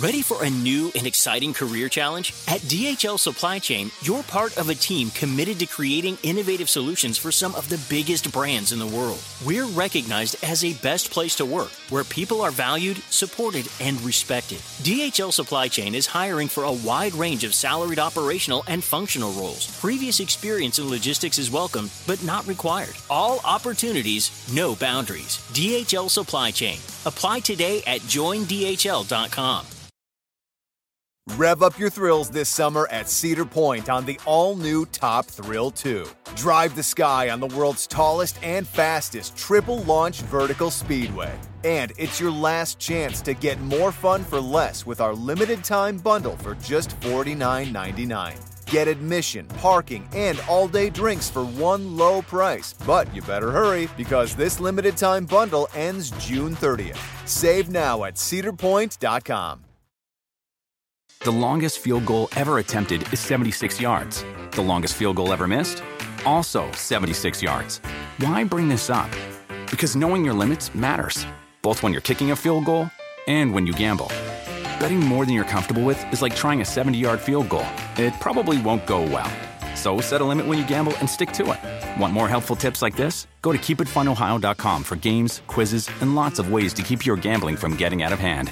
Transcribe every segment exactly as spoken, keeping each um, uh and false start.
Ready for a new and exciting career challenge? At D H L Supply Chain, you're part of a team committed to creating innovative solutions for some of the biggest brands in the world. We're recognized as a best place to work, where people are valued, supported, and respected. D H L Supply Chain is hiring for a wide range of salaried operational and functional roles. Previous experience in logistics is welcome, but not required. All opportunities, no boundaries. D H L Supply Chain. Apply today at join D H L dot com. Rev up your thrills this summer at Cedar Point on the all-new Top Thrill two. Drive the sky on the world's tallest and fastest triple-launch vertical speedway. And it's your last chance to get more fun for less with our limited-time bundle for just forty-nine ninety-nine. Get admission, parking, and all-day drinks for one low price. But you better hurry, because this limited-time bundle ends June thirtieth. Save now at cedar point dot com. The longest field goal ever attempted is seventy-six yards. The longest field goal ever missed? Also seventy-six yards. Why bring this up? Because knowing your limits matters, both when you're kicking a field goal and when you gamble. Betting more than you're comfortable with is like trying a seventy-yard field goal. It probably won't go well. So set a limit when you gamble and stick to it. Want more helpful tips like this? Go to keep it fun ohio dot com for games, quizzes, and lots of ways to keep your gambling from getting out of hand.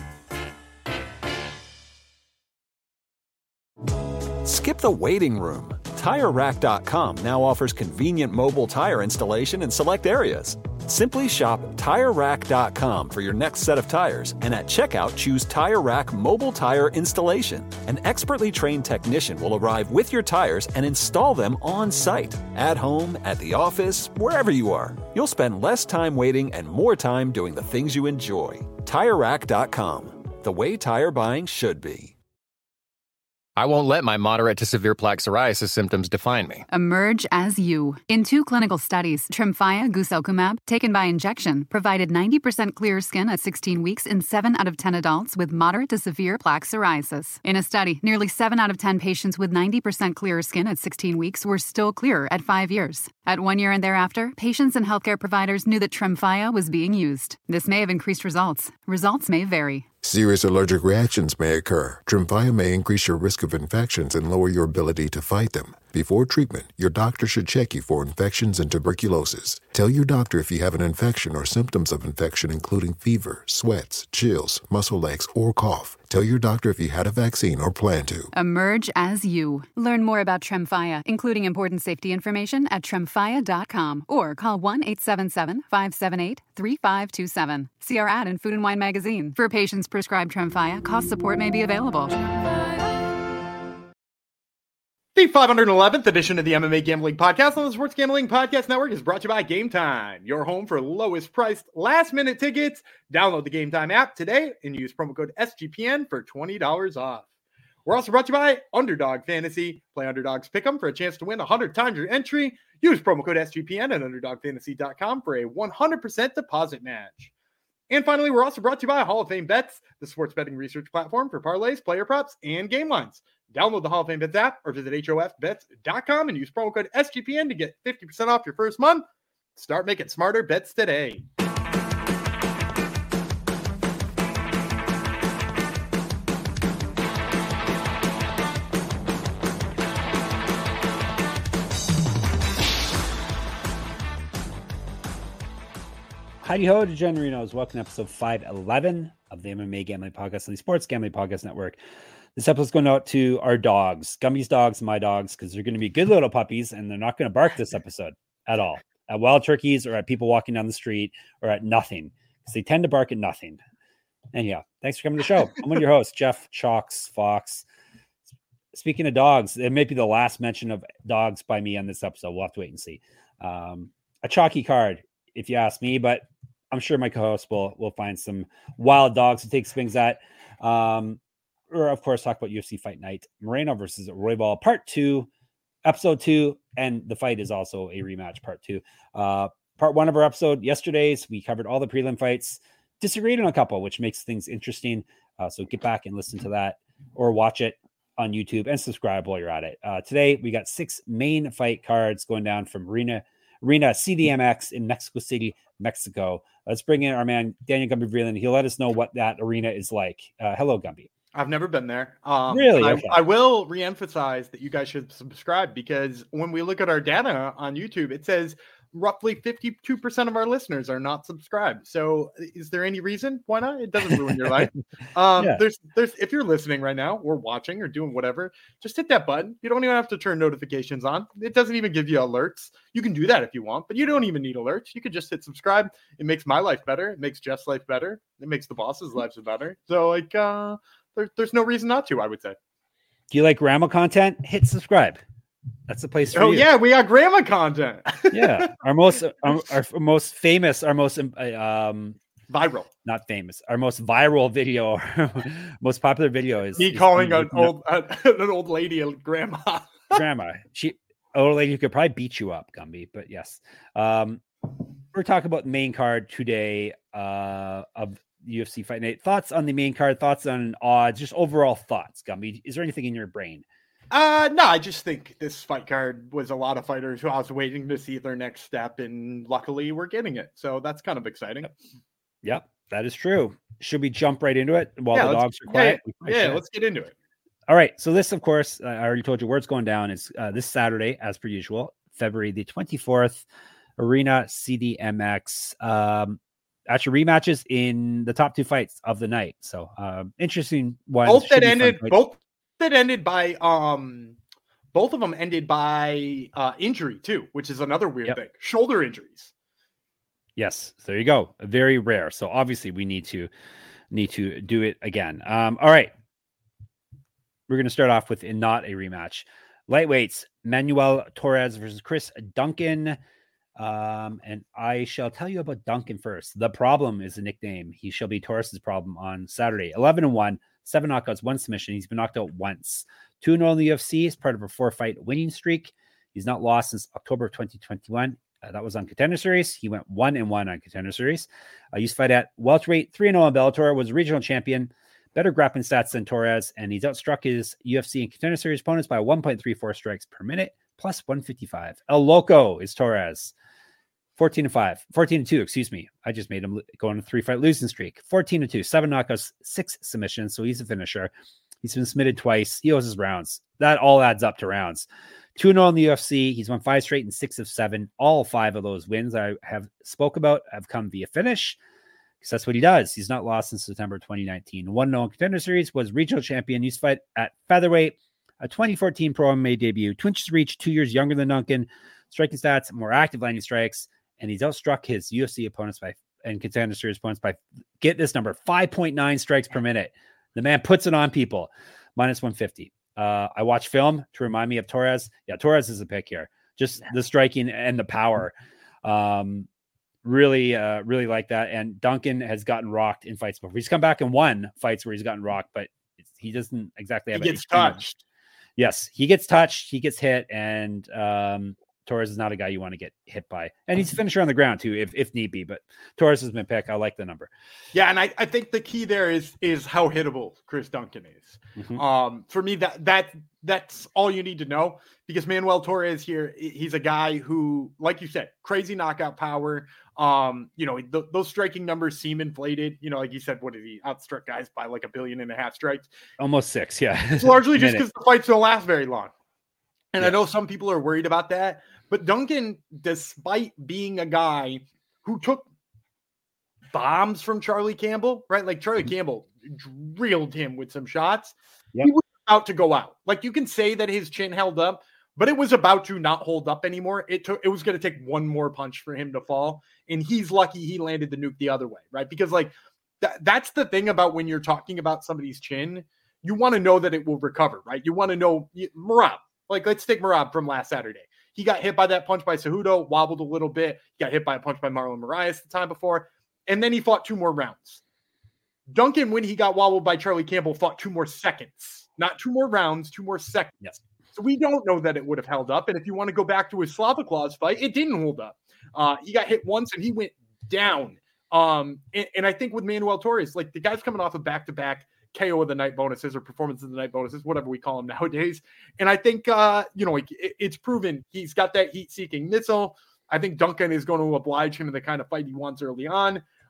Skip the waiting room. Tire Rack dot com now offers convenient mobile tire installation in select areas. Simply shop Tire Rack dot com for your next set of tires, and at checkout, choose Tire Rack Mobile Tire Installation. An expertly trained technician will arrive with your tires and install them on site, at home, at the office, wherever you are. You'll spend less time waiting and more time doing the things you enjoy. Tire Rack dot com, the way tire buying should be. I won't let my moderate to severe plaque psoriasis symptoms define me. Emerge as you. In two clinical studies, Tremfya guselkumab, taken by injection, provided ninety percent clearer skin at sixteen weeks in seven out of ten adults with moderate to severe plaque psoriasis. In a study, nearly seven out of ten patients with ninety percent clearer skin at sixteen weeks were still clearer at five years. At one year and thereafter, patients and healthcare providers knew that Tremfya was being used. This may have increased results. Results may vary. Serious allergic reactions may occur. Tremfya may increase your risk of infections and lower your ability to fight them. Before treatment, your doctor should check you for infections and tuberculosis. Tell your doctor if you have an infection or symptoms of infection, including fever, sweats, chills, muscle aches, or cough. Tell your doctor if you had a vaccine or plan to. Emerge as you. Learn more about Tremfya, including important safety information, at tremfya dot com or call one eight seven seven, five seven eight, three five two seven. See our ad in Food and Wine magazine. For patients prescribed Tremfya, cost support may be available. The five hundred eleventh edition of the M M A Gambling Podcast on the Sports Gambling Podcast Network is brought to you by Game Time, your home for lowest priced last minute tickets. Download the Game Time app today and use promo code S G P N for twenty dollars off. We're also brought to you by Underdog Fantasy. Play Underdogs Pick'em for a chance to win one hundred times your entry. Use promo code S G P N at underdog fantasy dot com for a one hundred percent deposit match. And finally, we're also brought to you by Hall of Fame Bets, the sports betting research platform for parlays, player props, and game lines. Download the Hall of Fame Bets app or visit H O F bets dot com and use promo code S G P N to get fifty percent off your first month. Start making smarter bets today. Howdy ho, DeGenerinos. Welcome to episode five eleven of the M M A Gambling Podcast on the Sports Gambling Podcast Network. This episode's going out to our dogs, Gumby's dogs and my dogs, because they're going to be good little puppies and they're not going to bark this episode at all at wild turkeys or at people walking down the street or at nothing, because they tend to bark at nothing. And yeah, thanks for coming to the show. I'm one of your hosts, Jeff Chalks Fox. Speaking of dogs, it may be the last mention of dogs by me on this episode. We'll have to wait and see. Um, a chalky card, if you ask me, but I'm sure my co-host will will find some wild dogs to take swings at. Um, or, of course, talk about U F C Fight Night. Moreno versus Roybal, part two, episode two, and the fight is also a rematch, part two. Uh, part one of our episode, yesterday's, we covered all the prelim fights, disagreed on a couple, which makes things interesting. Uh, so get back and listen to that or watch it on YouTube and subscribe while you're at it. Uh, today, we got six main fight cards going down from Arena, Arena C D M X in Mexico City, Mexico. Let's bring in our man, Daniel Gumby Vreeland. He'll let us know what that arena is like. Uh, hello, Gumby. I've never been there. Um, really? I, Okay. I will reemphasize that you guys should subscribe, because when we look at our data on YouTube, it says roughly fifty-two percent of our listeners are not subscribed. So is there any reason why not? It doesn't ruin your life. Um, Yeah. There's, there's, if you're listening right now or watching or doing whatever, just hit that button. You don't even have to turn notifications on. It doesn't even give you alerts. You can do that if you want, but you don't even need alerts. You could just hit subscribe. It makes my life better. It makes Jeff's life better. It makes the boss's lives better. So like, uh, there, there's no reason not to, I would say. Do you like grandma content? Hit subscribe. That's the place for Oh you. yeah, we got grandma content. Yeah, our most our, our most famous, our most um viral, not famous, our most viral video, most popular video is me is calling me an looking old uh, an old lady a grandma. up- grandma. She old lady who could probably beat you up, Gumby. But yes, um, we're talking about the main card today uh of U F C Fight Night. Thoughts on the main card? Thoughts on odds? Just overall thoughts, Gumby. Is there anything in your brain? Uh, no, I just think this fight card was a lot of fighters who I was waiting to see their next step, and luckily we're getting it. So that's kind of exciting. Yep, that is true. Should we jump right into it while Yeah, the let's- dogs are quiet? We Yeah, probably yeah, should. let's get into it. All right. So this, of course, I already told you where it's going down. Is uh, this Saturday, as per usual, February the twenty-fourth, Arena C D M X. Um, actually, rematches in the top two fights of the night. So um, interesting one. Both Should that be fun ended, fights. both that ended by um, both of them ended by uh injury too, which is another weird Yep. thing. Shoulder injuries. Yes, there you go. Very rare. So obviously we need to need to do it again. Um, all right. We're going to start off with not a rematch. Lightweights, Manuel Torres versus Chris Duncan. Um, and I shall tell you about Duncan first. The Problem is a nickname. He shall be Torres's problem on Saturday. eleven and one, seven knockouts, one submission. He's been knocked out once. two and oh in the U F C. He's part of a four-fight winning streak. He's not lost since October of twenty twenty-one. Uh, that was on Contender Series. He went one and one on Contender Series. I uh, used to fight at welterweight, three and oh on Bellator, was a regional champion, better grappling stats than Torres, and he's outstruck his U F C and Contender Series opponents by one point three four strikes per minute, plus one fifty-five. El Loco is Torres. fourteen and five, fourteen and two, excuse me. I just made him go on a three-fight losing streak. fourteen and two, seven knockouts, six submissions, so he's a finisher. He's been submitted twice. He owes his rounds. That all adds up to rounds. two and oh in the U F C. He's won five straight and six of seven. All five of those wins I have spoke about have come via finish, because that's what he does. He's not lost since September twenty nineteen. one and oh in Contender Series, was regional champion. Used to fight at featherweight, a twenty fourteen Pro M M A debut. Two inches reach, two years younger than Duncan. Striking stats, more active landing strikes, and he's outstruck his U F C opponents by and Contender Series opponents by, get this number, five point nine strikes per minute. The man puts it on people. Minus one fifty. Uh, I watched film to remind me of Torres. Yeah, Torres is a pick here. Just the striking and the power. Um, really, uh, really like that. And Duncan has gotten rocked in fights before. He's come back and won fights where he's gotten rocked, but it's, he doesn't exactly have He a- gets touched. Yes, he gets touched, he gets hit, and um, Torres is not a guy you want to get hit by. And he's a finisher on the ground too, if if need be. But Torres has been picked. I like the number. Yeah, and I, I think the key there is is how hittable Chris Duncan is. Mhm. Um, for me, that that that's all you need to know, because Manuel Torres here, he's a guy who, like you said, crazy knockout power. Um, you know, th- those striking numbers seem inflated. You know, like you said, what did he outstruck guys by like a billion and a half strikes? Almost six, yeah. It's largely just Minute. because the fights don't last very long. And I Yeah. know some people are worried about that, but Duncan, despite being a guy who took bombs from Charlie Campbell, right? Like Charlie Mhm. Campbell drilled him with some shots. Yep. He was about to go out. Like, you can say that his chin held up, but it was about to not hold up anymore. It took, it was going to take one more punch for him to fall. And he's lucky he landed the nuke the other way, right? Because like that, that's the thing about when you're talking about somebody's chin, you want to know that it will recover, right? You want to know Merab. Like, let's take Merab from last Saturday. He got hit by that punch by Cejudo, wobbled a little bit. He got hit by a punch by Marlon Moraes the time before. And then he fought two more rounds. Duncan, when he got wobbled by Charlie Campbell, fought two more seconds. Not two more rounds, two more seconds. Yes. So we don't know that it would have held up. And if you want to go back to his Slavoclaws fight, it didn't hold up. Uh, he got hit once and he went down. Um, and, and I think with Manuel Torres, like, the guy's coming off of back-to-back K O of the night bonuses or performance of the night bonuses, whatever we call them nowadays. And I think, uh, you know, it, it's proven he's got that heat-seeking missile. I think Duncan is going to oblige him in the kind of fight he wants early on.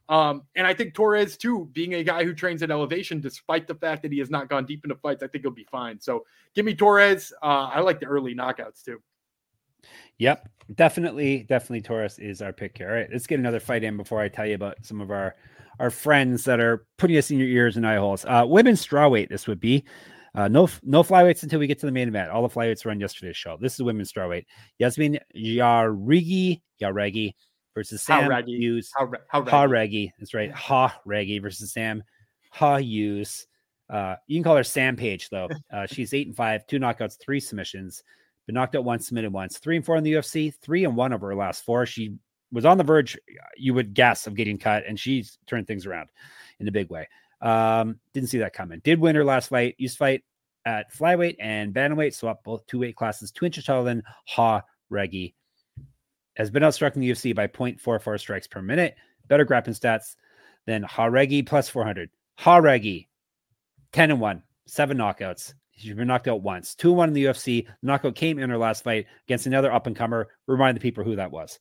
Um, and I think Torres, too, being a guy who trains at elevation, despite the fact that he has not gone deep into fights, I think he'll be fine. So give me Torres. Uh, I like the early knockouts, too. Yep, definitely, definitely Torres is our pick here. All right, let's get another fight in before I tell you about some of our, our friends that are putting us in your ears and eye holes. Uh, women's strawweight, this would be. Uh, no no flyweights until we get to the main event. All the flyweights were on yesterday's show. This is women's strawweight. Yasmin Jauregui, Jauregui versus Sam Hughes. Jauregui. That's right. Jauregui versus Sam Hughes. Uh, you can call her Sam Page, though. Uh, she's eight and five, two knockouts, three submissions. Been knocked out once, submitted once. Three and four in the U F C, three and one over her last four. She was on the verge, you would guess, of getting cut, and she's turned things around in a big way. Um, didn't see that coming. Did win her last fight. Used to fight at flyweight and bantamweight, so up both two weight classes, two inches taller than Jauregui. Has been outstruck in the U F C by zero point four four strikes per minute. Better grappling stats than Jauregui, plus four hundred. Jauregui, ten and one, seven knockouts. She's been knocked out once. two and one in the U F C. The knockout came in her last fight against another up-and-comer. Remind the people who that was.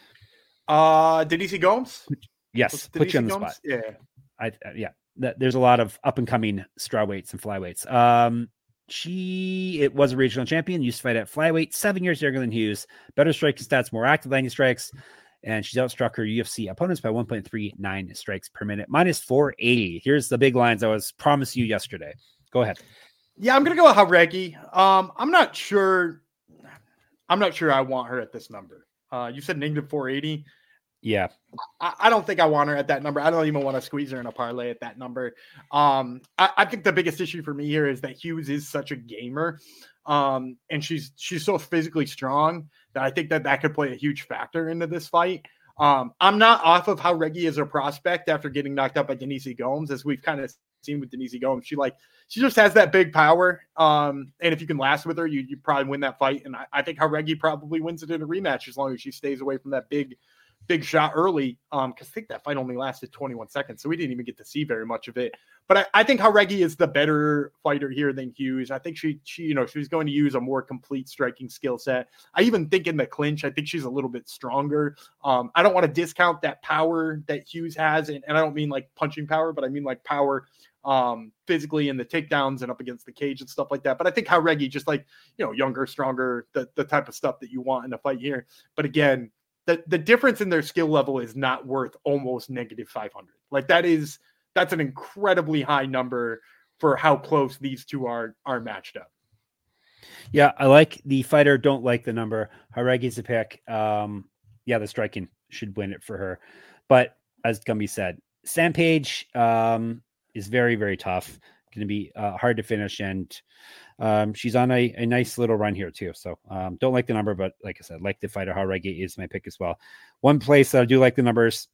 Uh, Denise Gomes? Yes, put you on the Gomes? spot. Yeah. I, uh, yeah. There's a lot of up-and-coming strawweights and flyweights. Um, she it was a regional champion, used to fight at flyweight, seven years younger than Hughes, better striking stats, more active landing strikes, and she's outstruck her U F C opponents by one point three nine strikes per minute, minus four eighty. Here's the big lines I was promised you yesterday. Go ahead. Yeah, I'm gonna go with Jauregui. Um, I'm not sure. I'm not sure I want her at this number. Uh, you said negative four eighty. Yeah. I, I don't think I want her at that number. I don't even want to squeeze her in a parlay at that number. Um, I, I think the biggest issue for me here is that Hughes is such a gamer. Um, and she's, she's so physically strong that I think that that could play a huge factor into this fight. Um, I'm not off of Jauregui as a prospect after getting knocked out by Denise Gomes, as we've kind of seen with Denise Gomes. She like, she just has that big power. Um, and if you can last with her, you, you probably win that fight. And I, I think Jauregui probably wins it in a rematch as long as she stays away from that big, big shot early. Um, because I think that fight only lasted twenty-one seconds, so we didn't even get to see very much of it. But I, I think Jauregui is the better fighter here than Hughes. I think she, she, you know, she's going to use a more complete striking skill set. I even think in the clinch, I think she's a little bit stronger. Um, I don't want to discount that power that Hughes has, and, and I don't mean like punching power, but I mean like power um, physically in the takedowns and up against the cage and stuff like that. But I think Jauregui, just like, you know, younger, stronger, the, the type of stuff that you want in a fight here. But again, the, the difference in their skill level is not worth almost negative five hundred. Like that is, that's an incredibly high number for how close these two are, are matched up. Yeah. I like the fighter. Don't like the number. Jauregui's a pick. Um, yeah, the striking should win it for her. But as Gumby said, Sam Page um, is very, very tough. Going to be uh, hard to finish. And um, she's on a, a nice little run here too. So um, don't like the number, but like I said, like the fighter, Jauregui is my pick as well. One place that I do like the numbers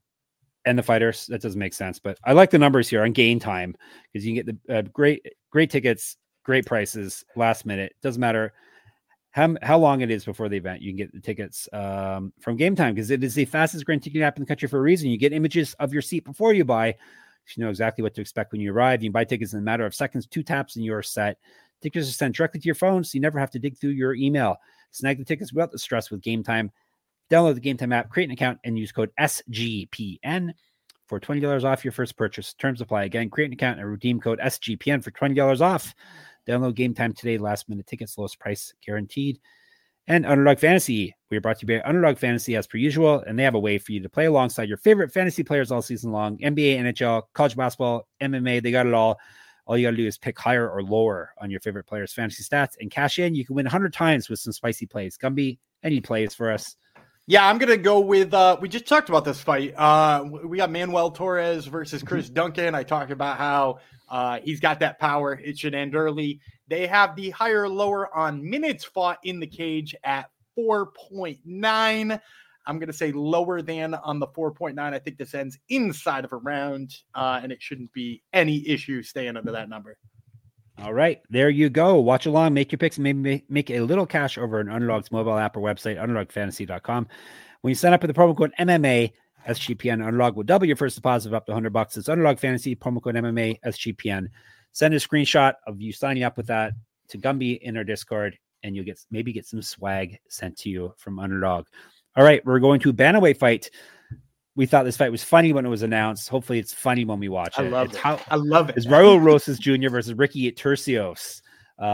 and the fighters, that doesn't make sense, but I like the numbers here on Game Time because you can get the uh, great, great tickets, great prices, last minute. Doesn't matter how, how long it is before the event. You can get the tickets um, from Game Time because it is the fastest growing ticket app in the country for a reason. You get images of your seat before you buy. You know exactly what to expect when you arrive. You can buy tickets in a matter of seconds, two taps, and you're set. Tickets are sent directly to your phone, so you never have to dig through your email. Snag the tickets without the stress with Game Time. Download the Game Time app, create an account, and use code S G P N for twenty dollars off your first purchase. Terms apply. Again, create an account and redeem code S G P N for twenty dollars off. Download Game Time today. Last minute tickets, lowest price guaranteed. And Underdog Fantasy. We are brought to you by Underdog Fantasy as per usual, and they have a way for you to play alongside your favorite fantasy players all season long. N B A, N H L, college basketball, M M A, they got it all. All you got to do is pick higher or lower on your favorite players' fantasy stats and cash in. You can win one hundred times with some spicy plays. Gumby, any plays for us? Yeah, I'm going to go with, uh, we just talked about this fight. Uh, we got Manuel Torres versus Chris Duncan. I talked about how uh, he's got that power. It should end early. They have the higher lower on minutes fought in the cage at four point nine. I'm going to say lower than on the four point nine. I think this ends inside of a round, uh, and it shouldn't be any issue staying under that number. All right, there you go. Watch along, make your picks, and maybe make a little cash over an Underdog's mobile app or website, underdog fantasy dot com. When you sign up with the promo code M M A, S G P N, Underdog will double your first deposit of up to one hundred bucks. It's Underdog Fantasy, promo code M M A, S G P N. Send a screenshot of you signing up with that to Gumby in our Discord, and you'll get maybe get some swag sent to you from Underdog. All right, we're going to a bantamweight fight. we thought this fight was funny when it was announced. Hopefully it's funny when we watch it. I love it's it. How, I love it. It's Raul Rosas Junior versus Ricky Turcios.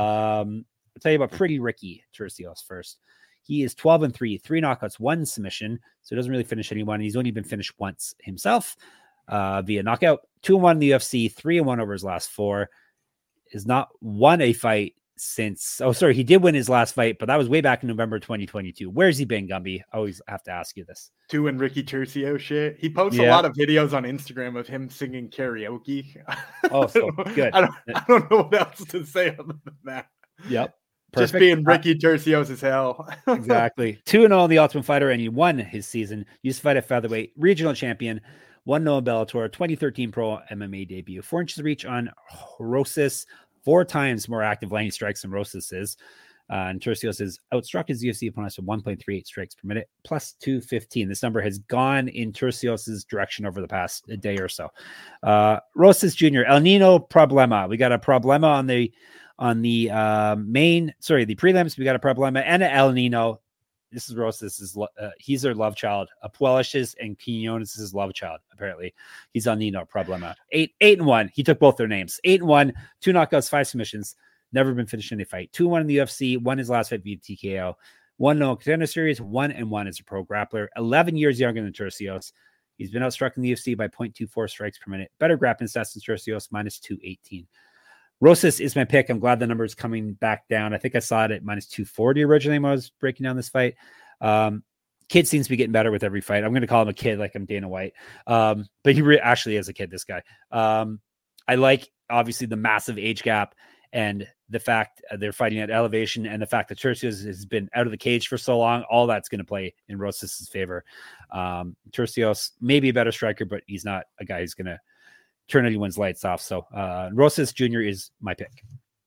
Um, I'll tell you about pretty Ricky Turcios first. He is twelve and three, three knockouts, one submission. So he doesn't really finish anyone. He's only been finished once himself uh, via knockout. Two and one in the U F C, three and one over his last four. Has not won a fight since, oh, sorry, he did win his last fight, but that was way back in November twenty twenty-two. Where's he been, Gumby? I always have to ask you this. Doing Ricky Turcio shit. He posts Yeah. a lot of videos on Instagram of him singing karaoke. Oh, so good. I don't, I don't know what else to say other than that. Yep. Just Perfect. being Ricky Turcios as hell. Exactly. two and oh in the Ultimate Fighter, and he won his season. Used to fight at featherweight, regional champion, one oh in Bellator, twenty thirteen pro M M A debut. Four inches of reach on Rosas, four times more active landing strikes than Rosas is. Uh, and Turcios has outstruck his U F C opponents to one point three eight strikes per minute, plus two fifteen. This number has gone in Turcios' direction over the past day or so. Uh, Rosas Junior, El Nino Problema. We got a Problema on the on the uh, main, sorry, the prelims. We got a Problema and an El Nino. This is Rosas. Is uh, he's their love child. Apuelash's and Quinones' is love child. Apparently, he's El Nino Problema. Eight, eight and one. He took both their names. Eight and one. Two knockouts, five submissions. Never been finished in a fight. Two one in the U F C. Won his last fight via T K O. One no contender series. One and one as a pro grappler. Eleven years younger than Turcios. He's been outstruck in the U F C by zero point two four strikes per minute. Better grappling stats than Turcios, minus two eighteen. Rosas is my pick. I'm glad the number is coming back down. I think I saw it at minus two forty originally when I was breaking down this fight. Um, kid seems to be getting better with every fight. I'm going to call him a kid like I'm Dana White. Um, but he re- actually is a kid, this guy. Um, I like, obviously, the massive age gap and the fact uh, they're fighting at elevation and the fact that Turcios has been out of the cage for so long. All that's going to play in Rosas' favor. Um, Turcios may be a better striker, but he's not a guy who's going to turn anyone's lights off. So uh, Rosas Junior is my pick.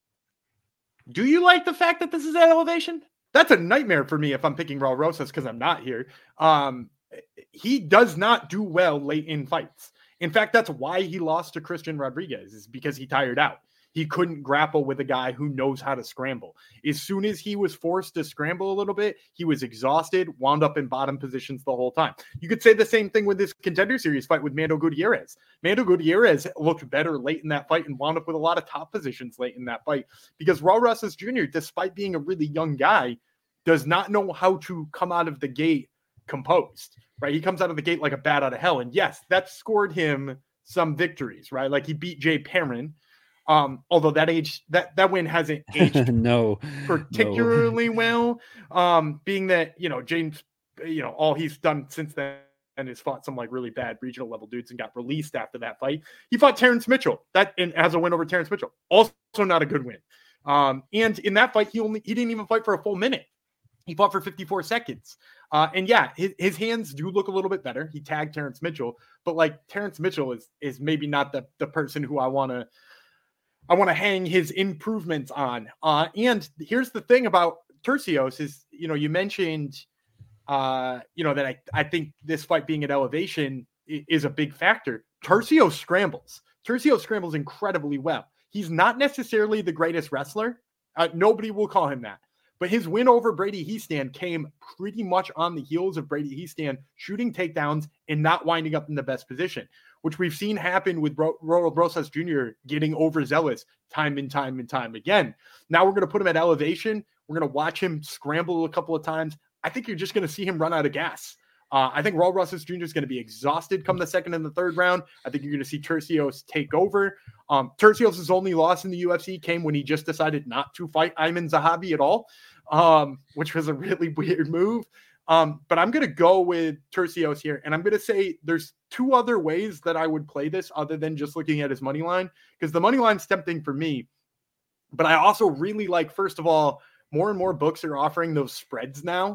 Do you like the fact that this is at elevation? That's a nightmare for me if I'm picking Raul Rosas because I'm not here. Um, he does not do well late in fights. In fact, that's why he lost to Christian Rodriguez, is because he tired out. He couldn't grapple with a guy who knows how to scramble. As soon as he was forced to scramble a little bit, he was exhausted, wound up in bottom positions the whole time. You could say the same thing with this Contender Series fight with Mando Gutierrez. Mando Gutierrez looked better late in that fight and wound up with a lot of top positions late in that fight because Raul Rosas Junior, despite being a really young guy, does not know how to come out of the gate composed, right? He comes out of the gate like a bat out of hell. And yes, that scored him some victories, right? Like he beat Jay Perrin. Um, although that age that that win hasn't aged no particularly no. well. Um, being that, you know, James, you know, all he's done since then is fought some like really bad regional level dudes and got released after that fight. He fought Terrence Mitchell, that and has a win over Terrence Mitchell. Also not a good win. Um, and in that fight, he only he didn't even fight for a full minute. He fought for fifty-four seconds. Uh, and yeah, his, his hands do look a little bit better. He tagged Terrence Mitchell, but like Terrence Mitchell is is maybe not the the person who I want to I want to hang his improvements on. Uh, and here's the thing about Turcios is, you know, you mentioned, uh, you know, that I, I think this fight being at elevation is a big factor. Turcios scrambles. Turcios scrambles incredibly well. He's not necessarily the greatest wrestler. Uh, nobody will call him that. But his win over Brady Hiestand came pretty much on the heels of Brady Hiestand shooting takedowns and not winding up in the best position, which we've seen happen with Raul Ro- Rosas Junior getting overzealous time and time and time again. Now we're going to put him at elevation. We're going to watch him scramble a couple of times. I think you're just going to see him run out of gas. Uh, I think Raul Rosas Junior is going to be exhausted come the second and the third round. I think you're going to see Turcios take over. Um, Turcios' only loss in the U F C came when he just decided not to fight Ayman Zahabi at all, um, which was a really weird move. Um, but I'm going to go with Turcios here, and I'm going to say there's two other ways that I would play this other than just looking at his money line, because the money line's tempting for me. But I also really like, first of all, more and more books are offering those spreads now.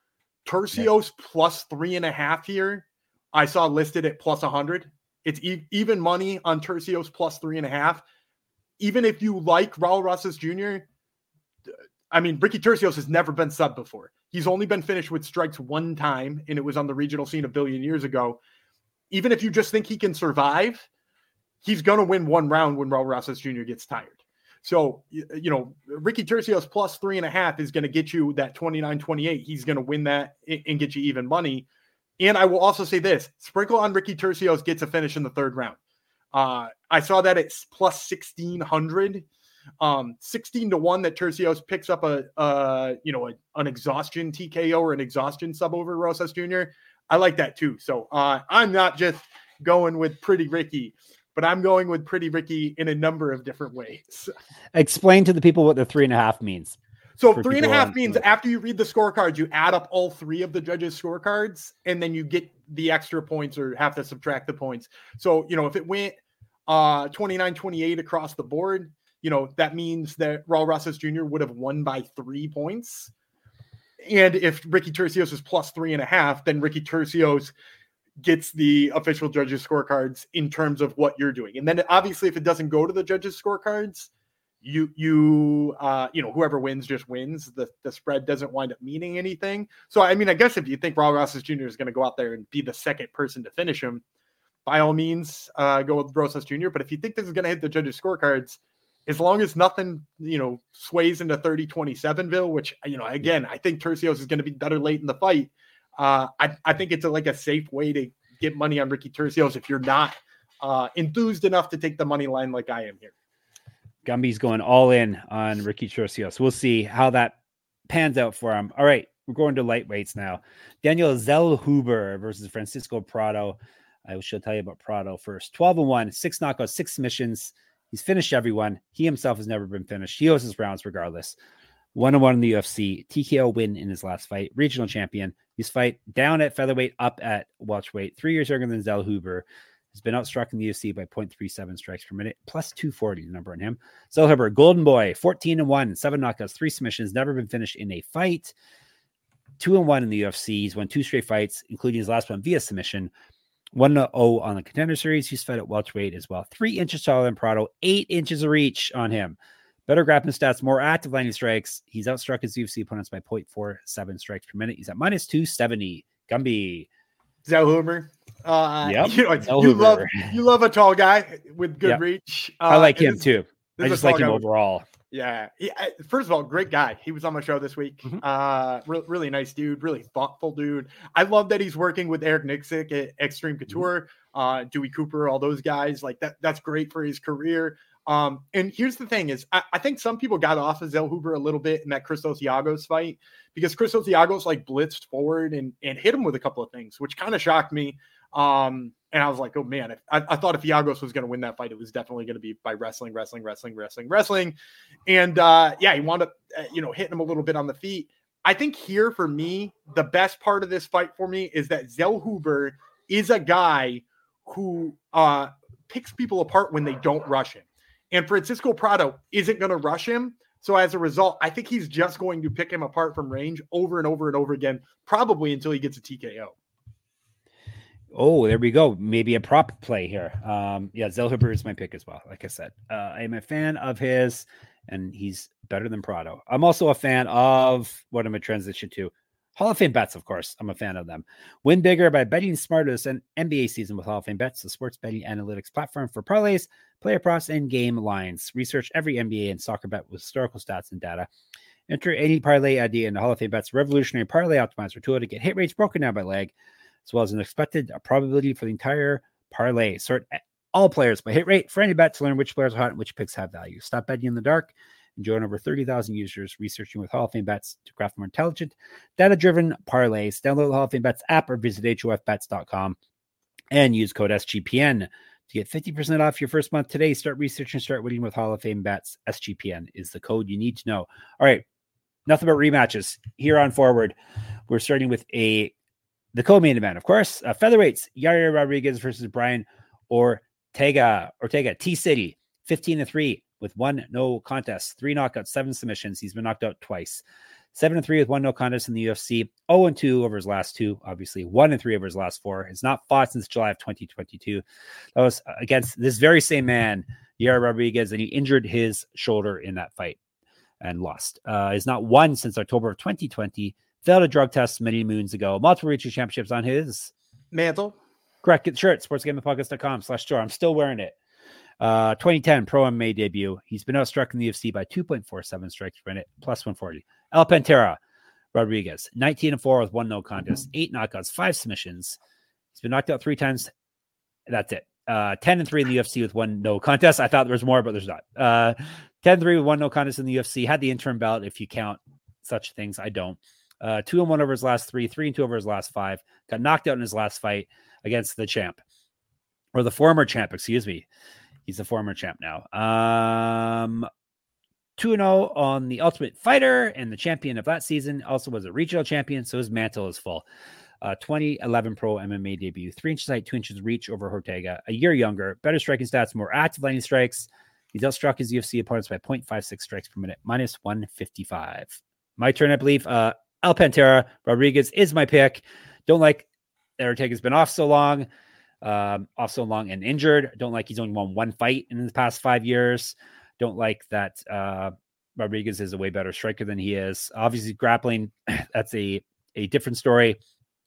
Turcios yeah. plus three and a half here. I saw listed at plus one hundred. It's e- even money on Turcios plus three and a half. Even if you like Raul Rosas Junior, I mean, Ricky Turcios has never been subbed before. He's only been finished with strikes one time, and it was on the regional scene a billion years ago. Even if you just think he can survive, he's going to win one round when Raul Rosas Junior gets tired. So, you know, Ricky Turcios plus three and a half is going to get you that twenty-nine twenty-eight. He's going to win that and get you even money. And I will also say this, sprinkle on Ricky Turcios gets a finish in the third round. Uh, I saw that it's plus sixteen hundred, um, sixteen to one that Turcios picks up a, uh, you know, a, an exhaustion T K O or an exhaustion sub over Rosas Junior I like that too. So uh, I'm not just going with Pretty Ricky, but I'm going with Pretty Ricky in a number of different ways. Explain to the people what the three and a half means. So three and a half means after you read the scorecards, you add up all three of the judges' scorecards, and then you get the extra points or have to subtract the points. So, you know, if it went uh, twenty-nine twenty-eight across the board, you know, that means that Raul Rosas Junior would have won by three points. And if Ricky Turcios is plus three and a half, then Ricky Turcios gets the official judges' scorecards in terms of what you're doing. And then obviously if it doesn't go to the judges' scorecards, you, you, uh, you know, whoever wins just wins. The, the spread doesn't wind up meaning anything. So, I mean, I guess if you think Raul Rosas Junior is going to go out there and be the second person to finish him, by all means, uh, go with Rosas Junior But if you think this is going to hit the judges' scorecards, as long as nothing, you know, sways into thirty twenty-seven-ville, which, you know, again, I think Turcios is going to be better late in the fight. Uh, I, I think it's a, like a safe way to get money on Ricky Turcios if you're not uh, enthused enough to take the money line like I am here. Gumby's going all in on Ricky Turcios. We'll see how that pans out for him. All right, we're going to lightweights now. Daniel Zellhuber versus Francisco Prado. I should tell you about Prado first. twelve and one, six knockouts, six submissions. He's finished everyone. He himself has never been finished. He owes his rounds regardless. one and one in the U F C. T K O win in his last fight. Regional champion. He's fight down at featherweight, up at welterweight. Three years younger than Zellhuber. Has been outstruck in the U F C by point three seven strikes per minute. Plus two forty, the number on him. Zellhuber, golden boy, fourteen and one, seven knockouts, three submissions. Never been finished in a fight. two and one in the U F C. He's won two straight fights, including his last one via submission. one to oh on the Contender Series. He's fought at welterweight as well. Three inches taller than Prado. Eight inches of reach on him. Better grappling stats, more active landing strikes. He's outstruck his U F C opponents by point four seven strikes per minute. He's at minus two seventy. Gumby. Zellhuber. Uh, yep. you, know, you, love, you love a tall guy with good yep. reach. Uh, I like him this, too. I just like him overall. Yeah. He, first of all, great guy. He was on my show this week. Mm-hmm. Uh, re- really nice dude, really thoughtful dude. I love that he's working with Eric Nixick at Extreme Couture, mm-hmm. uh, Dewey Cooper, all those guys. Like that. That's great for his career. Um, and here's the thing is I, I think some people got off of Zellhuber a little bit in that Christos Giagos fight because Christos Giagos like blitzed forward and, and hit him with a couple of things, which kind of shocked me. Um, and I was like, oh man, if, I, I thought if Giagos was going to win that fight, it was definitely going to be by wrestling, wrestling, wrestling, wrestling, wrestling. And, uh, yeah, he wound up, uh, you know, hitting him a little bit on the feet. I think here for me, the best part of this fight for me is that Zellhuber is a guy who, uh, picks people apart when they don't rush him. And Francisco Prado isn't going to rush him. So as a result, I think he's just going to pick him apart from range over and over and over again, probably until he gets a T K O. Oh, there we go. Maybe a prop play here. Um, yeah, Zellhuber is my pick as well. Like I said, uh, I'm a fan of his, and he's better than Prado. I'm also a fan of what I'm going to transition to. Hall of Fame bets, of course. I'm a fan of them. Win bigger by betting smarter this N B A season with Hall of Fame bets, the sports betting analytics platform for parlays, player props, and game lines. Research every N B A and soccer bet with historical stats and data. Enter any parlay idea in the Hall of Fame bets revolutionary parlay optimizer tool to get hit rates broken down by leg, as well as an expected probability for the entire parlay. Sort all players by hit rate for any bet to learn which players are hot and which picks have value. Stop betting in the dark and join over thirty thousand users researching with Hall of Fame bets to craft more intelligent, data-driven parlays. Download the Hall of Fame bets app or visit H O F bets dot com and use code S G P N to get fifty percent off your first month today. Start researching, start winning with Hall of Fame bets. S G P N is the code you need to know. All right, nothing but rematches here on forward. We're starting with a the co-main event, of course. Uh, featherweights, Yair Rodriguez versus Brian Ortega. Ortega, T-City, fifteen to three with one no contest, three knockouts, seven submissions. He's been knocked out twice. seven and three with one no contest in the U F C. oh and two over his last two, obviously. one and three over his last four. He's not fought since July of twenty twenty-two. That was against this very same man, Yair Rodriguez, and he injured his shoulder in that fight and lost. Uh, he's not won since October of twenty twenty. Failed a drug test many moons ago. Multiple regional championships on his mantle. Correct. Get the shirt. sports gaming podcast dot com slash store. I'm still wearing it. Uh, twenty ten Pro M M A debut. He's been outstruck in the U F C by two point four seven strikes per minute, plus one forty. El Pantera. Rodriguez, nineteen and four with one no contest, eight knockouts, five submissions. He's been knocked out three times. That's it. Uh, ten and three in the U F C with one no contest. I thought there was more, but there's not. Uh, ten and three with one no contest in the U F C. Had the interim belt if you count such things. I don't. Uh, two and one over his last three, three and two over his last five. Got knocked out in his last fight against the champ, or the former champ. Excuse me. He's the former champ now. Um, two and oh on the Ultimate Fighter, and the champion of that season also was a regional champion, so his mantle is full. Uh, twenty eleven pro M M A debut, three inches height, two inches reach over Ortega, a year younger, better striking stats, more active landing strikes. He's outstruck his U F C opponents by point five six strikes per minute, minus one fifty-five. My turn, I believe. Uh, Alcantara Rodriguez is my pick. Don't like that Ortega's been off so long, um, off so long and injured. Don't like he's only won one fight in the past five years. Don't like that uh, Rodriguez is a way better striker than he is. Obviously, grappling, that's a, a different story.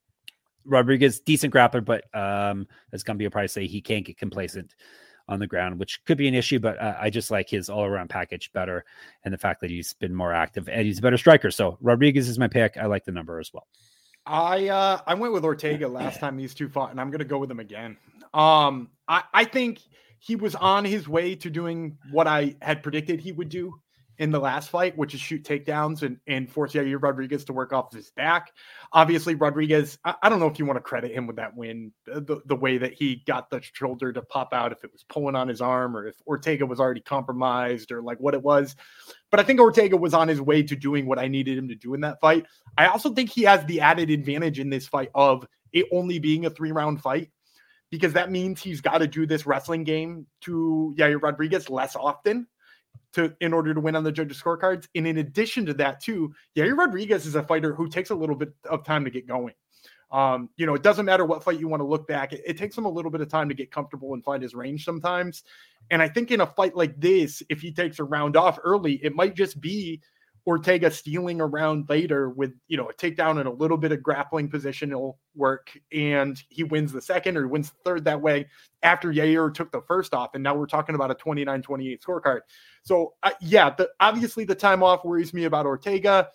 Rodriguez, decent grappler, but um, as Gumby will probably say, he can't get complacent on the ground, which could be an issue, but uh, I just like his all-around package better, and the fact that he's been more active, and he's a better striker. So Rodriguez is my pick. I like the number as well. I uh, I went with Ortega last time these two fought, and I'm going to go with him again. Um, I, I think he was on his way to doing what I had predicted he would do in the last fight, which is shoot takedowns and, and force Yair Rodriguez to work off his back. Obviously, Rodriguez, I, I don't know if you want to credit him with that win, the, the way that he got the shoulder to pop out, if it was pulling on his arm or if Ortega was already compromised or like what it was. But I think Ortega was on his way to doing what I needed him to do in that fight. I also think he has the added advantage in this fight of it only being a three-round fight, because that means he's got to do this wrestling game to Yair Rodriguez less often to in order to win on the judges' scorecards. And in addition to that, too, Yair Rodriguez is a fighter who takes a little bit of time to get going. Um, you know, it doesn't matter what fight you want to look back. It, it takes him a little bit of time to get comfortable and find his range sometimes. And I think in a fight like this, if he takes a round off early, it might just be Ortega stealing a round later with, you know, a takedown and a little bit of grappling positional work, and he wins the second or wins the third that way after Yair took the first off. And now we're talking about a twenty-nine twenty-eight scorecard. So uh, yeah, the, obviously the time off worries me about Ortega.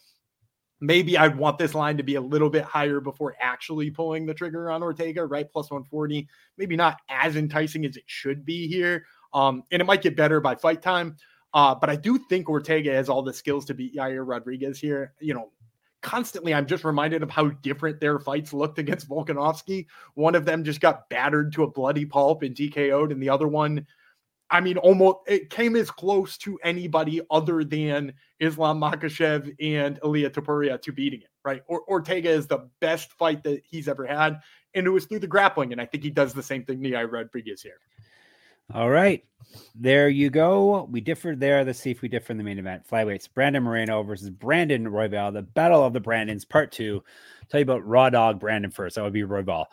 Maybe I'd want this line to be a little bit higher before actually pulling the trigger on Ortega, right? Plus one forty, maybe not as enticing as it should be here. Um, and it might get better by fight time. Uh, but I do think Ortega has all the skills to beat Yair Rodriguez here. You know, constantly I'm just reminded of how different their fights looked against Volkanovski. One of them just got battered to a bloody pulp and D K O'd, and the other one, I mean, almost it came as close to anybody other than Islam Makhachev and Ilia Topuria to beating it, right? Or, Ortega is the best fight that he's ever had, and it was through the grappling, and I think he does the same thing to Yair Rodriguez here. All right. There you go. We differed there. Let's see if we differ in the main event. Flyweights, Brandon Moreno versus Brandon Royval, the battle of the Brandons, part two. Tell you about Raw Dog Brandon first. That would be Royval.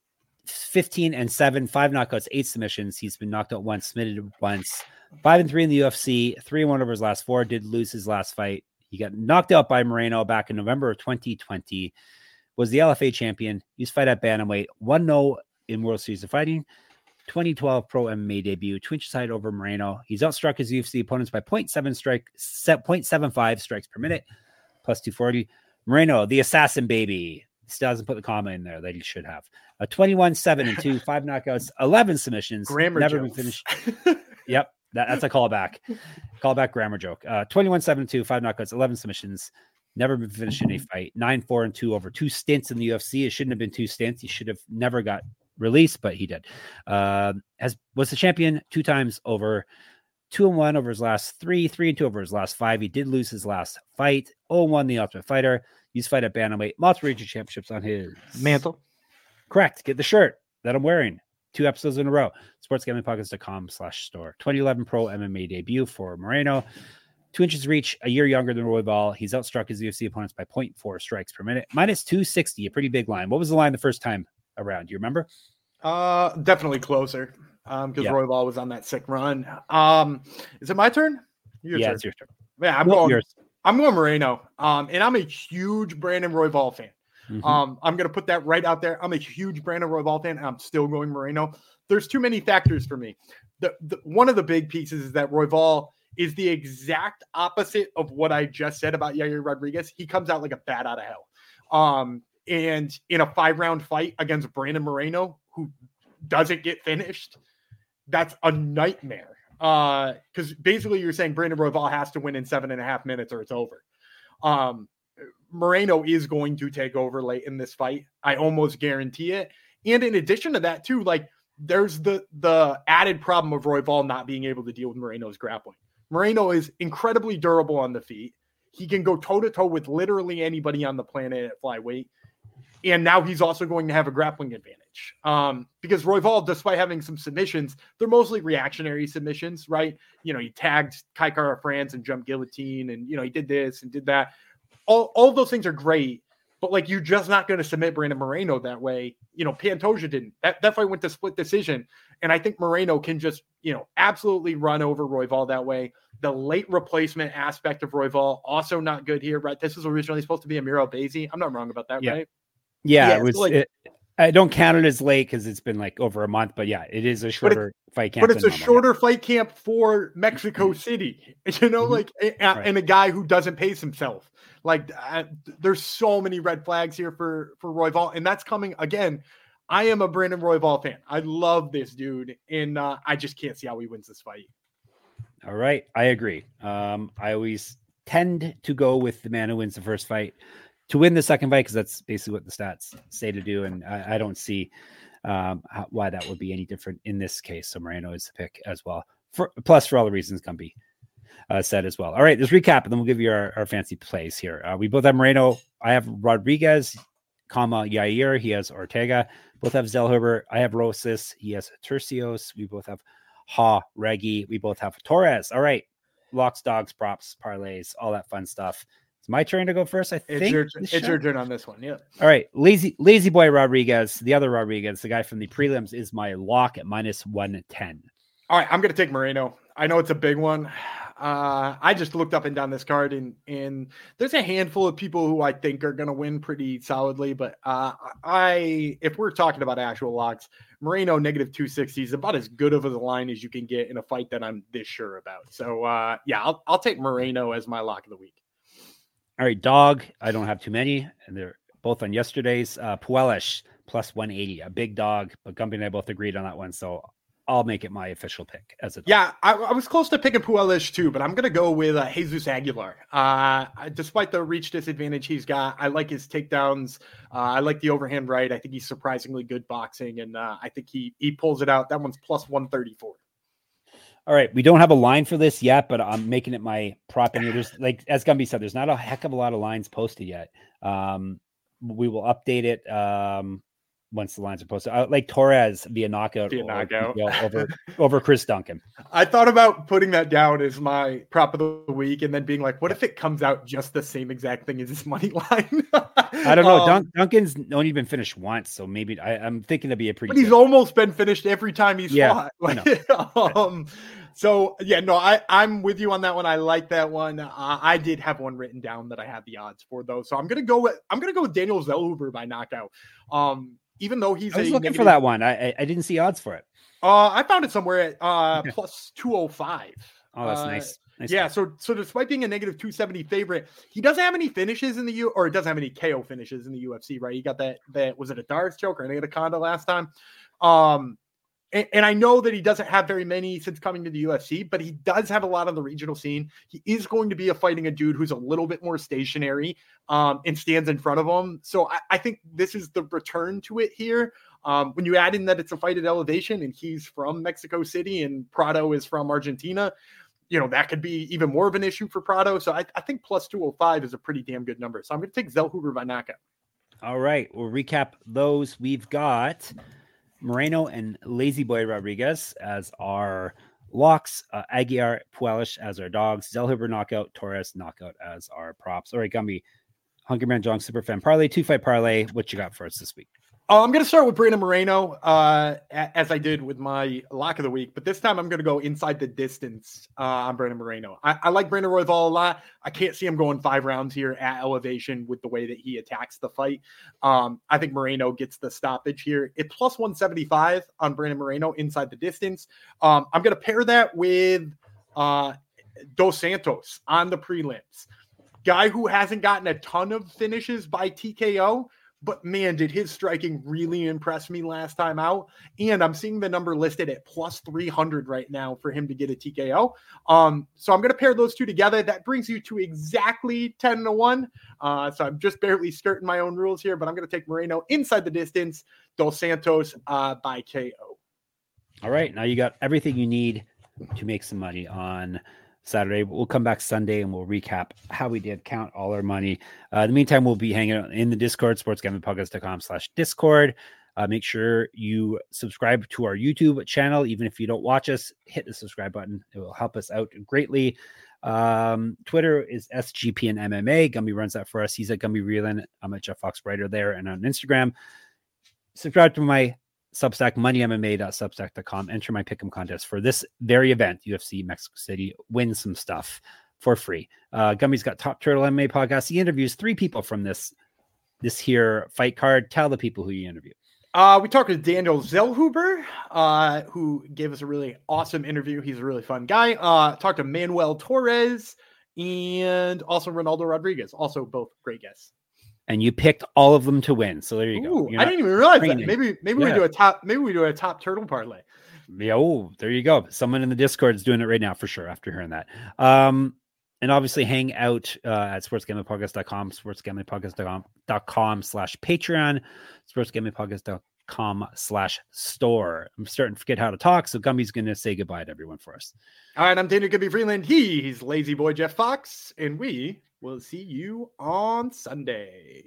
fifteen and seven, five knockouts, eight submissions. He's been knocked out once, submitted once. Five and three in the U F C, three and one over his last four. Did lose his last fight. He got knocked out by Moreno back in November of twenty twenty. Was the L F A champion. Used to fight at bantamweight. one oh in World Series of Fighting. twenty twelve pro M M A debut, two inches height over Moreno. He's outstruck his U F C opponents by zero point seven strike, zero point seven five strikes per minute, plus two forty. Moreno, the assassin baby, still hasn't put the comma in there that he should have. A twenty-one seven and two, five knockouts, eleven submissions. Grammar never jokes. been finished. Yep, that, that's a callback. Callback grammar joke. Uh, twenty-one seven and two, five knockouts, eleven submissions. Never been finished in a fight. nine four and two over two stints in the U F C. It shouldn't have been two stints. He should have never got release, but he did. Uh, has was the champion two times over, two and one over his last three, three and two over his last five. He did lose his last fight. oh and one the Ultimate Fighter. Used to fight at bantamweight. Multiple region championships on his mantle. Correct. Get the shirt that I'm wearing. Two episodes in a row. sports gambling pockets dot com slash store. twenty eleven pro M M A debut for Moreno. Two inches reach, a year younger than Royval. He's outstruck his U F C opponents by zero point four strikes per minute. Minus two sixty, a pretty big line. What was the line the first time around? Do you remember? Uh, definitely closer. Um, because yeah. Royval was on that sick run. Um, is it my turn? Your yeah, turn. it's your turn. Yeah, I'm well, going. Yours. I'm going Moreno. Um, and I'm a huge Brandon Royval fan. Mm-hmm. Um, I'm gonna put that right out there. I'm a huge Brandon Royval fan, and I'm still going Moreno. There's too many factors for me. The, the one of the big pieces is that Royval is the exact opposite of what I just said about Yair Rodriguez. He comes out like a bat out of hell. Um, and in a five round fight against Brandon Moreno, who doesn't get finished, that's a nightmare. Uh, because basically you're saying Brandon Royval has to win in seven and a half minutes or it's over. Um, Moreno is going to take over late in this fight. I almost guarantee it. And in addition to that, too, like there's the the added problem of Royval not being able to deal with Moreno's grappling. Moreno is incredibly durable on the feet. He can go toe to toe with literally anybody on the planet at flyweight. And now he's also going to have a grappling advantage um, because Royval, despite having some submissions, they're mostly reactionary submissions, right? You know, he tagged Kai Kara France and jumped guillotine and, you know, he did this and did that. All, all those things are great, but like, you're just not going to submit Brandon Moreno that way. You know, Pantoja didn't. That, that fight went to split decision. And I think Moreno can just, you know, absolutely run over Royval that way. The late replacement aspect of Royval, also not good here, right? This was originally supposed to be Amir Albazi. I'm not wrong about that, yeah. right? Yeah, yeah, it was. so like, it, I don't count it as late because it's been like over a month, but yeah, it is a shorter it, fight camp. But it's a normal, shorter yeah. fight camp for Mexico City, you know, Mm-hmm. like, and, Right. and a guy who doesn't pace himself. Like, I, there's so many red flags here for for Royval, and that's coming again. I am a Brandon Royval fan. I love this dude, and uh, I just can't see how he wins this fight. All right, I agree. Um, I always tend to go with the man who wins the first fight to win the second fight because that's basically what the stats say to do, and I, I don't see um, how, why that would be any different in this case. So Moreno is the pick as well. For plus, for all the reasons Gumby uh, said as well. All right, let's recap, and then we'll give you our, our fancy plays here. Uh, we both have Moreno. I have Rodriguez, comma Yair. He has Ortega. Both have Zellhuber. I have Rosas. He has Tercios. We both have Ha Reggie. We both have Torres. All right, locks, dogs, props, parlays, all that fun stuff. It's my turn to go first. I It's think your this it's show? your turn on this one. Yeah. All right, lazy lazy boy Rodriguez, the other Rodriguez, the guy from the prelims, is my lock at minus one ten. All right, I'm going to take Moreno. I know it's a big one. Uh, I just looked up and down this card, and and there's a handful of people who I think are going to win pretty solidly. But uh, I, if we're talking about actual locks, Moreno negative two sixty is about as good of a line as you can get in a fight that I'm this sure about. So uh, yeah, I'll I'll take Moreno as my lock of the week. All right, dog. I don't have too many, and they're both on yesterday's. Uh, Puelish plus one eighty, a big dog, but Gumby and I both agreed on that one, so I'll make it my official pick as a dog. Yeah, I, I was close to picking Puelish too, but I'm going to go with uh, Jesus Aguilar. Uh, despite the reach disadvantage he's got, I like his takedowns. Uh, I like the overhand right. I think he's surprisingly good boxing, and uh, I think he he pulls it out. That one's plus one thirty-four. All right, we don't have a line for this yet, but I'm making it my prop. And there's, like as Gumby said, there's not a heck of a lot of lines posted yet. Um, we will update it um, once the lines are posted. I like Torres via knockout, Via knockout. Or, over over Chris Duncan. I thought about putting that down as my prop of the week, and then being like, "What if it comes out just the same exact thing as this money line?" I don't know. Um, Dun- Duncan's only been finished once, so maybe I, I'm thinking it'd be a pretty. But he's good. almost been finished every time he's Yeah, fought. I Like, um, so yeah, no, I, I'm with you on that one. I like that one. Uh, I did have one written down that I had the odds for though. So I'm gonna go with I'm gonna go with Daniel Zellhuber by knockout. Um, even though he's I was a looking negative, for that one. I, I I didn't see odds for it. Uh, I found it somewhere at uh Okay. plus two oh five. Oh, that's Uh, nice. nice Yeah, stuff. so so despite being a negative two seventy favorite, he doesn't have any finishes in the U or it doesn't have any K O finishes in the U F C, right? He got that that was it a Darts choke or an anaconda last time. Um and, and I know that he doesn't have very many since coming to the U F C, but he does have a lot on the regional scene. He is going to be a fighting a dude who's a little bit more stationary um, and stands in front of him. So I, I think this is the return to it here. Um, when you add in that it's a fight at elevation and he's from Mexico City and Prado is from Argentina, you know, that could be even more of an issue for Prado. So I, I think plus two oh five is a pretty damn good number. So I'm going to take Zellhuber by knockout. All right, we'll recap those. We've got Moreno and Lazy Boy Rodriguez as our locks, uh, Aguiar, Puelish as our dogs, Zellhuber knockout, Torres knockout as our props. All right, Gumby, Hungry Man Jong Superfan Parlay, two fight parlay. What you got for us this week? Uh, I'm going to start with Brandon Moreno, uh, a- as I did with my lock of the week, but this time I'm going to go inside the distance uh, on Brandon Moreno. I-, I like Brandon Royval a lot. I can't see him going five rounds here at elevation with the way that he attacks the fight. Um, I think Moreno gets the stoppage here. It's plus one seventy-five on Brandon Moreno inside the distance. Um, I'm going to pair that with uh, Dos Santos on the prelims. Guy who hasn't gotten a ton of finishes by T K O, but man, did his striking really impress me last time out. And I'm seeing the number listed at plus three hundred right now for him to get a T K O. Um, so I'm going to pair those two together. That brings you to exactly ten to one. Uh, so I'm just barely skirting my own rules here, but I'm going to take Moreno inside the distance, Dos Santos uh, by K O. All right. Now you got everything you need to make some money on Saturday. We'll come back Sunday and we'll recap how we did, count all our money. Uh, in the meantime, we'll be hanging out in the Discord, sportsgamblingpodcast.com slash Discord. Uh, make sure you subscribe to our YouTube channel. Even if you don't watch us, hit the subscribe button. It will help us out greatly. Um, Twitter is S G P N M M A. Gumby runs that for us. He's at Gumby Reelan. I'm at Jeff Fox Writer there and on Instagram. Subscribe to my Substack, money M M A dot substack dot com. Enter my pick'em contest for this very event, U F C Mexico City. Win some stuff for free. Uh, Gummy's got Top Turtle M M A podcast. He interviews three people from this this here fight card. Tell the people who you interview. Uh, we talked with Daniel Zellhuber, uh, who gave us a really awesome interview. He's a really fun guy. Uh, talked to Manuel Torres and also Ronaldo Rodriguez, also both great guests. And you picked all of them to win. So there you Ooh, go. I didn't even realize training. that. Maybe maybe Yeah. we do a top maybe we do a top turtle parlay. Yeah, oh, there you go. Someone in the Discord is doing it right now for sure after hearing that. Um, and obviously hang out uh, at sportsgamblingpodcast dot com, sportsgamblingpodcast dot com slash Patreon, sportsgamblingpodcast dot com slash store. I'm starting to forget how to talk, so Gumby's going to say goodbye to everyone for us. All right, I'm Daniel Gumby Freeland. He's Lazy Boy Jeff Fox, and we will see you on Sunday.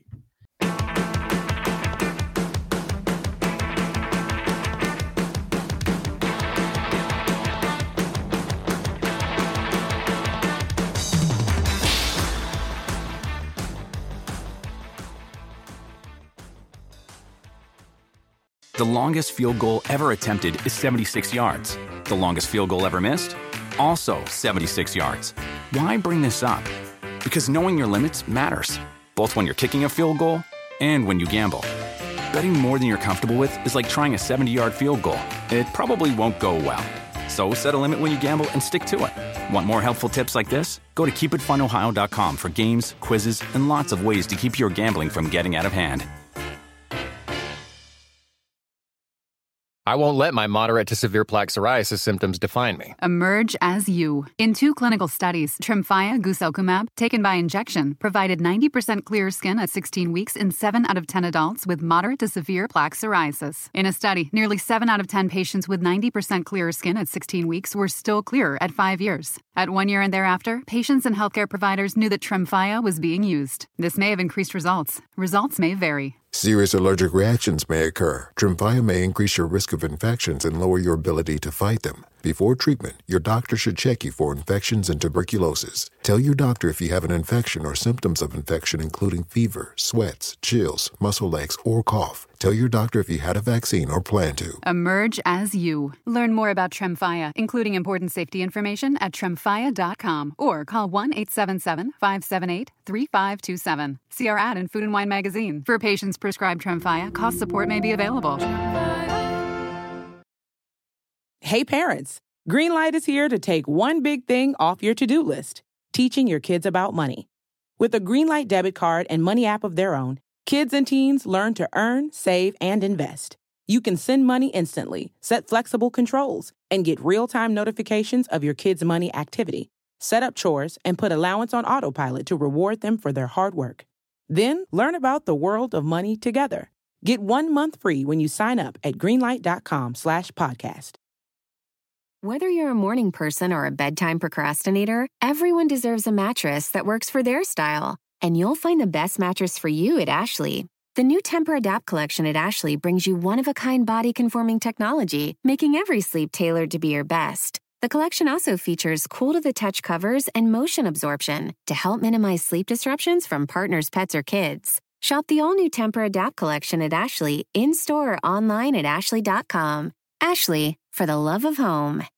The longest field goal ever attempted is seventy-six yards. The longest field goal ever missed? Also seventy-six yards. Why bring this up? Because knowing your limits matters, both when you're kicking a field goal and when you gamble. Betting more than you're comfortable with is like trying a seventy-yard field goal. It probably won't go well. So set a limit when you gamble and stick to it. Want more helpful tips like this? Go to keep it fun ohio dot com for games, quizzes, and lots of ways to keep your gambling from getting out of hand. I won't let my moderate to severe plaque psoriasis symptoms define me. Emerge as you. In two clinical studies, Tremfya guselkumab, taken by injection, provided ninety percent clearer skin at sixteen weeks in seven out of ten adults with moderate to severe plaque psoriasis. In a study, nearly seven out of ten patients with ninety percent clearer skin at sixteen weeks were still clearer at five years. At one year and thereafter, patients and healthcare providers knew that Tremfya was being used. This may have increased results. Results may vary. Serious allergic reactions may occur. Tremfya may increase your risk of infections and lower your ability to fight them. Before treatment, your doctor should check you for infections and tuberculosis. Tell your doctor if you have an infection or symptoms of infection, including fever, sweats, chills, muscle aches, or cough. Tell your doctor if you had a vaccine or plan to. Emerge as you. Learn more about Tremfya, including important safety information at tremfya dot com or call one eight seven seven, five seven eight, three five two seven. See our ad in Food and Wine magazine. For patients prescribed Tremfya, cost support may be available. Hey parents, Greenlight is here to take one big thing off your to-do list, teaching your kids about money. With a Greenlight debit card and money app of their own, kids and teens learn to earn, save, and invest. You can send money instantly, set flexible controls, and get real-time notifications of your kids' money activity. Set up chores and put allowance on autopilot to reward them for their hard work. Then learn about the world of money together. Get one month free when you sign up at greenlight dot com slash podcast. Whether you're a morning person or a bedtime procrastinator, everyone deserves a mattress that works for their style. And you'll find the best mattress for you at Ashley. The new Tempur-Adapt collection at Ashley brings you one-of-a-kind body-conforming technology, making every sleep tailored to be your best. The collection also features cool-to-the-touch covers and motion absorption to help minimize sleep disruptions from partners, pets, or kids. Shop the all-new Tempur-Adapt collection at Ashley, in-store or online at ashley dot com. Ashley, for the love of home.